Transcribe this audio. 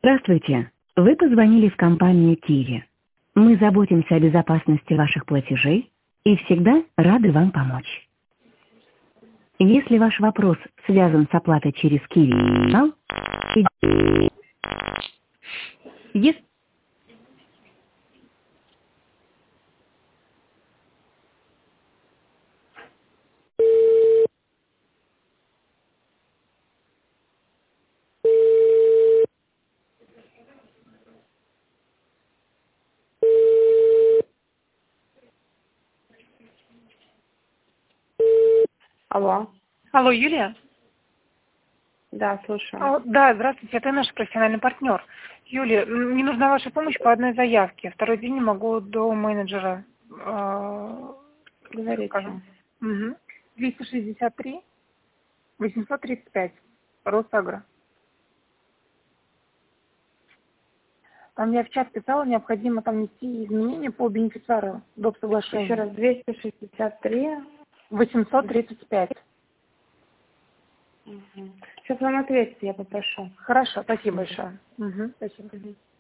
Здравствуйте. Вы позвонили в компанию Киви. Мы заботимся о безопасности ваших платежей и всегда рады вам помочь. Если ваш вопрос связан с оплатой через Киви, если Алло. Алло, Юлия? Да, слушаю. Да, здравствуйте, это наш профессиональный партнер. Юлия, мне нужна ваша помощь по одной заявке. Второй день не могу до менеджера, Говорите. скажем. 263 835. Росагро. Там я в чат писала, необходимо там внести изменения по бенефициару доп. Соглашения. Еще раз, 263. 835. Угу. Сейчас вам ответить, я попрошу. Хорошо, спасибо большое. Спасибо.